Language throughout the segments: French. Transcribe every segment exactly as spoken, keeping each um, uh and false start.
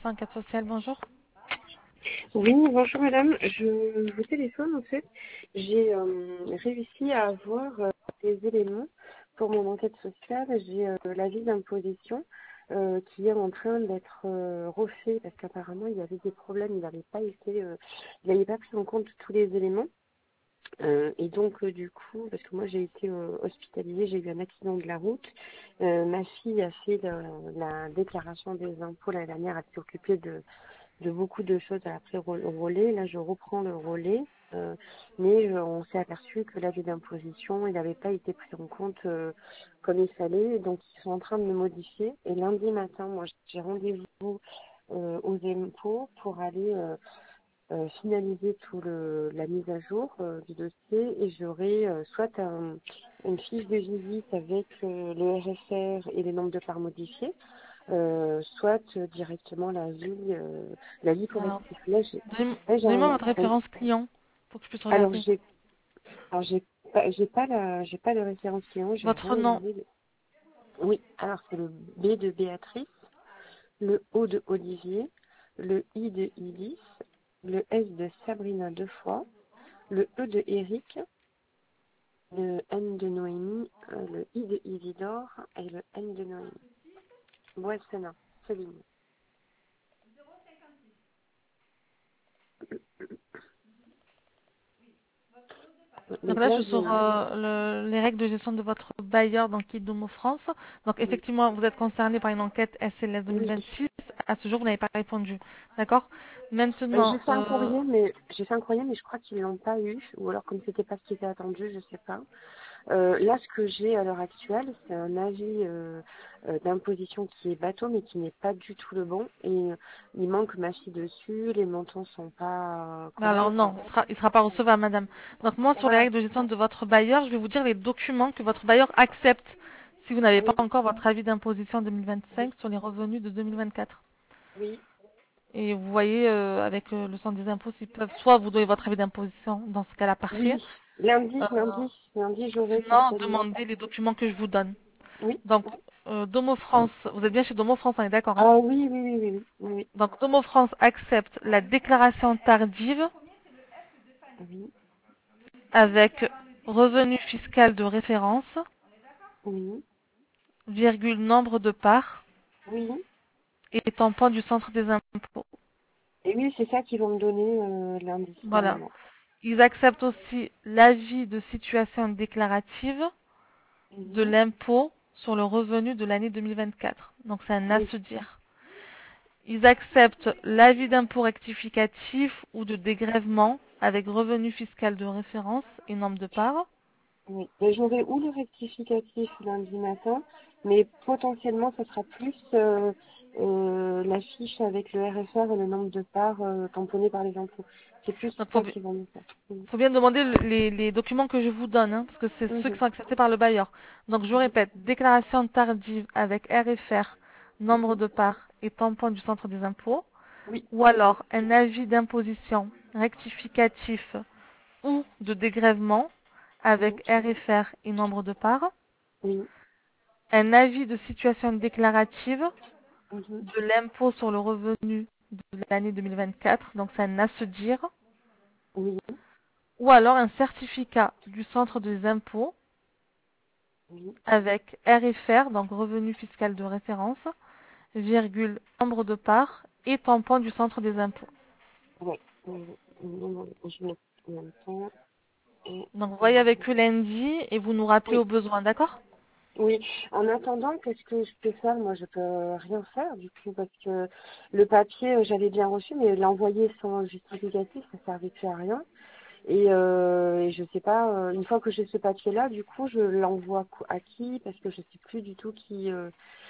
cent enquête sociale, bonjour. Oui, bonjour madame. Je vous téléphone en fait. J'ai euh, réussi à avoir euh, des éléments pour mon enquête sociale. J'ai euh, l'avis d'imposition euh, qui est en train d'être euh, refait parce qu'apparemment il y avait des problèmes. Il n'avait pas été, euh, il n'avait pas pris en compte tous les éléments. Euh, et donc euh, du coup, parce que moi j'ai été euh, hospitalisée, j'ai eu un accident de la route. Euh, ma fille a fait la, la déclaration des impôts l'année dernière, elle s'est occupée de de beaucoup de choses à après le relais. Là, je reprends le relais, euh, mais je- on s'est aperçu que l'avis d'imposition, il n'avait pas été pris en compte euh, comme il fallait. Donc, ils sont en train de le modifier. Et lundi matin, moi, j'ai rendez-vous euh, aux impôts pour aller euh, euh, finaliser tout le la mise à jour euh, du dossier. Et j'aurai euh, soit un- une fiche de visite avec euh, le R F R et les nombres de parts modifiés, euh, soit euh, directement la vie, euh, la vie Alors, corrective. Là, j'ai, donnez- là, j'ai donnez-moi un, votre un- référence client pour que je puisse alors regarder. j'ai, alors j'ai pas, j'ai pas la, j'ai pas de référence client, j'ai Votre rien nom. demandé. Oui, alors c'est le B de Béatrice, le O de Olivier, le I de Ilis, le S de Sabrina deux fois, le E de Eric, le N de Noémie, euh, le I de Isidore et le N de Noémie. Boissena, Céline. Donc Donc là, je là, suis j'ai, sur euh, le- les règles de gestion de votre bailleur dans Kit Domo France. Donc oui, effectivement, vous êtes concerné par une enquête S L S oui. deux mille vingt-six. À ce jour, vous n'avez pas répondu. D'accord. Euh, j'ai Maintenant, fait un euh, courrier, mais j'ai fait un courrier, mais je crois qu'ils l'ont pas eu, ou alors comme c'était pas ce qui était attendu, je sais pas. Euh, là, ce que j'ai à l'heure actuelle, c'est un avis euh, euh, d'imposition qui est bateau, mais qui n'est pas du tout le bon, et euh, il manque ma fille dessus, les montants sont pas euh, alors corrects. non, il sera, il sera pas recevable, madame. Donc moi, sur les Voilà. règles de gestion de votre bailleur, je vais vous dire les documents que votre bailleur accepte si vous n'avez pas Oui, encore votre avis d'imposition deux mille oui, vingt-cinq sur les revenus de deux mille vingt-quatre. oui, Et vous voyez, euh, avec euh, le centre des impôts, s'ils peuvent soit vous donner votre avis d'imposition, dans ce cas-là, parfait. oui. Lundi, Euh, lundi, lundi, j'aurai Sinon, certainement. demandez les documents que je vous donne. Oui. Donc, euh, Domo France, vous êtes bien chez Domo France, on est d'accord, hein? Ah oui, oui, oui, oui, oui, oui, Donc, Domo France accepte la déclaration tardive oui, avec revenu fiscal de référence, oui, virgule nombre de parts oui, oui. et tampon du centre des impôts. Et oui, c'est ça qu'ils vont me donner euh, lundi, Voilà. normalement. Ils acceptent aussi l'avis de situation déclarative de Mhm. l'impôt sur le revenu de l'année deux mille vingt-quatre. Donc c'est un à Oui, se dire. Ils acceptent l'avis d'impôt rectificatif ou de dégrèvement avec revenu fiscal de référence et nombre de parts. oui. Et j'aurai ou le rectificatif lundi matin, mais potentiellement, ça sera plus euh, euh, la fiche avec le R F R et le nombre de parts euh, tamponnées par les impôts. C'est plus Donc ça faut, qu'ils vont me faire. Mhm. faut bien demander le- les, les documents que je vous donne, hein, parce que c'est ceux qui Mhm. sont acceptés par le bailleur. Donc je Mhm. répète, déclaration tardive avec R F R, nombre Mhm. de parts et tampon du centre des impôts, Oui, ou alors un avis d'imposition rectificatif ou de dégrèvement oui, avec R F R et nombre de parts, oui. un avis de situation déclarative Mhm. de l'impôt sur le revenu de l'année deux mille vingt-quatre, donc c'est un à se dire, Oui, ou alors un certificat du centre des impôts oui, avec R F R, donc revenu fiscal de référence, virgule, nombre de parts et tampon du centre des impôts. ouais. Oui, oui. Je note en même temps. Et, Donc vous voyez euh, avec eux lundi et vous nous rappelez oui. au besoin, d'accord? Oui, en attendant, qu'est-ce que je peux faire? Moi, je peux rien faire du coup parce que le papier, euh, j'avais bien reçu, mais l'envoyer sans justificatif, ça servait plus à rien. Et, euh, et je sais pas, euh, une fois que j'ai ce papier-là, du coup, je l'envoie co- à qui? Parce que je sais plus du tout qui euh,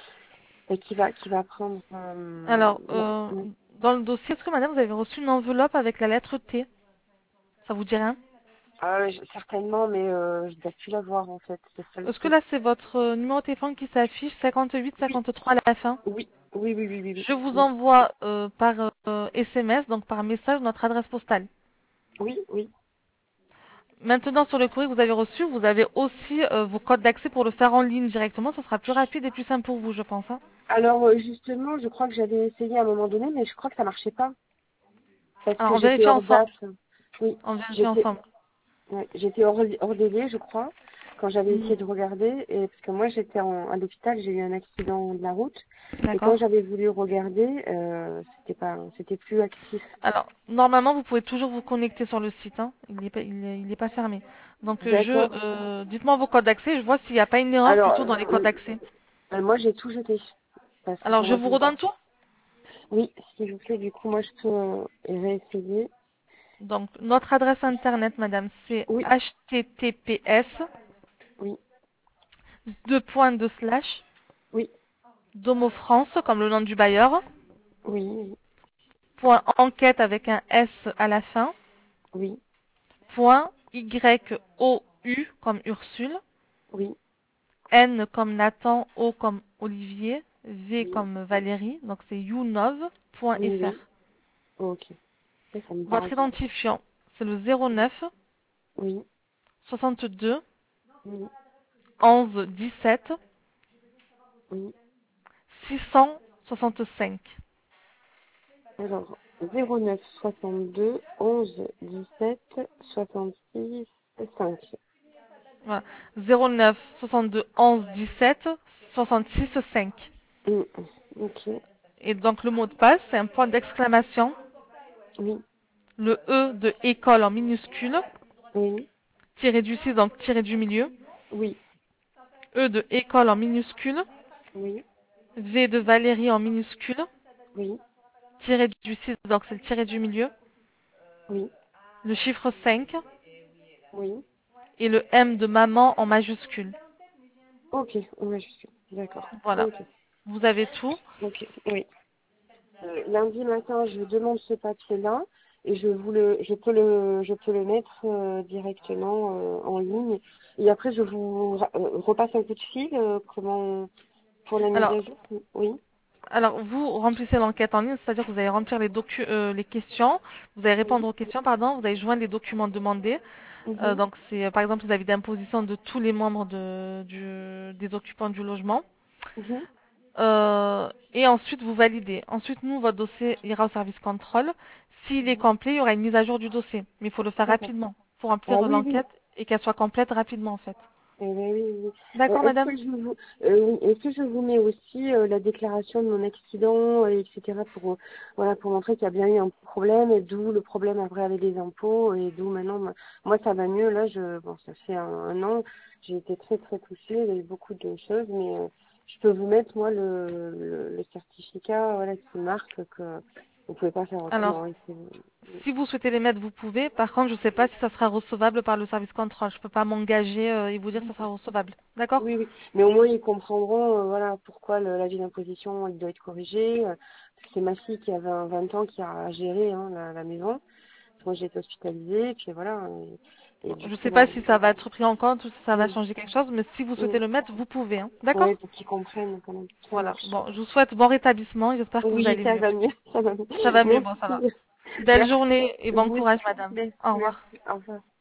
et qui va qui va prendre. Euh, Alors, la- euh, mm. dans le dossier, est-ce que madame, vous avez reçu une enveloppe avec la lettre T? Ça vous dit rien? Ah, je- certainement, mais euh, je dois plus la voir en fait. C'est ça le Est-ce que truc. là, c'est votre euh, numéro de téléphone qui s'affiche, cinquante-huit Oui, cinquante-trois à la fin? oui, oui, oui, oui, oui, Je vous oui, envoie euh, par euh, S M S, donc par message, notre adresse postale. oui, oui, Maintenant, sur le courrier que vous avez reçu, vous avez aussi euh, vos codes d'accès pour le faire en ligne directement. Ça sera plus rapide et plus simple pour vous, je pense, hein. Alors euh, justement, je crois que j'avais essayé à un moment donné, mais je crois que ça marchait pas parce Alors, que on j'étais vérifie hors ensemble. date. Oui, On vérifie j'étais ensemble. ouais, j'étais hors, hors délai, je crois, quand j'avais Hmm, essayé de regarder. Et parce que moi, j'étais en- à l'hôpital, j'ai eu un accident de la route. Et quand D'accord. j'avais voulu regarder, euh, c'était pas, c'était plus actif. Alors, normalement, vous pouvez toujours vous connecter sur le site, hein. Il n'est pas, il est, il est pas fermé. Donc, euh, je, D'accord. euh, dites-moi vos codes d'accès. Je vois s'il n'y a pas une erreur Alors, plutôt dans les codes euh, d'accès. euh, moi, j'ai tout jeté parce que Alors, ça je m'a vous fait. redonne tout. Oui, s'il vous plaît, du coup, moi, je peux euh, réessayer. Donc, notre adresse internet, madame, c'est Oui, https oui, deux points de slash oui, domofrance comme le nom du bailleur oui, point enquête avec un S à la fin oui, point YOU comme Ursule oui, N comme Nathan O comme Olivier V oui, comme Valérie donc c'est oui, younov.fr. oui. Ok, ça, ça me Votre parle. identifiant c'est le zéro neuf Oui, soixante-deux oui, onze dix-sept oui. six cent soixante-cinq. Alors, zéro neuf soixante-deux onze dix-sept soixante-six cinq. Voilà. zéro neuf soixante-deux onze dix-sept soixante-six cinq. Mm, ok, Et donc le mot de passe, c'est un point d'exclamation, oui, le E de école en minuscule, oui, tiré du six, donc tiré du milieu, oui, E de école en minuscule, oui, V de Valérie en minuscule, oui, tiré du six, donc c'est le tiré du milieu, oui, le chiffre cinq oui. et le M de maman en majuscule. Ok, ouais, je suis d'accord. Voilà. Ok, Vous avez tout. ok, oui. Euh, lundi matin, je demande ce papier-là et je vous le, je peux le, je peux le mettre euh, directement euh, en ligne. Et après, je vous ra- euh, repasse un coup de fil. Euh, comment pour la mise Alors, à jour? Oui. alors vous remplissez l'enquête en ligne, c'est-à-dire que vous allez remplir les, docu- euh, les questions, vous allez répondre Oui. aux questions, pardon, vous allez joindre les documents demandés. Euh, Mhm. donc c'est euh, par exemple les avis d'imposition de tous les membres de, du- des occupants du logement. Mhm. Euh, et ensuite vous validez. Ensuite nous, votre dossier ira au service contrôle. S'il est Mhm. complet, il y aura une mise à jour du dossier. Mais il faut le faire D'accord. rapidement. Il faut Ah remplir oui, oui. l'enquête et qu'elle soit complète rapidement en fait. Eh ben oui, oui, oui. Euh, D'accord est-ce madame? que je vous, euh, oui, est-ce que je vous mets aussi euh, la déclaration de mon accident, euh, et cetera pour, euh, voilà, pour montrer qu'il y a bien eu un problème et d'où le problème après avec les impôts et d'où maintenant, moi, moi, ça va mieux. Là, je, bon, ça fait un, un an, j'ai été très très touchée, il y a eu beaucoup de choses, mais euh, je peux vous mettre moi le, le, le certificat, voilà, qui marque que vous pouvez pas faire Alors, autrement. Et c'est- si vous souhaitez les mettre, vous pouvez. Par contre, je ne sais pas si ça sera recevable par le service contrôle. Je ne peux pas m'engager euh, et vous dire que ça sera recevable. D'accord? Oui, oui. Mais au moins, ils comprendront, euh, voilà, pourquoi le, l'avis d'imposition, il doit être corrigé. euh, parce que c'est ma fille qui avait un vingt ans qui a géré hein, la, la maison. Moi, j'ai été hospitalisée, et puis voilà. Et, et Je du ne coup, sais pas bon, si ça va être pris en compte ou si ça va oui, changer quelque chose, mais si vous souhaitez oui. le mettre, vous pouvez, hein. D'accord? Ouais, pour qu'ils comprennent quand même. Ça Voilà. marche. Bon, je vous souhaite bon rétablissement. J'espère que vous Oui, allez ça mieux. va mieux, ça va mieux. Ça va mieux, bon, ça va. Merci. Belle Merci. journée et bon Vous courage, aussi. madame. Merci, Au revoir. merci. Au revoir.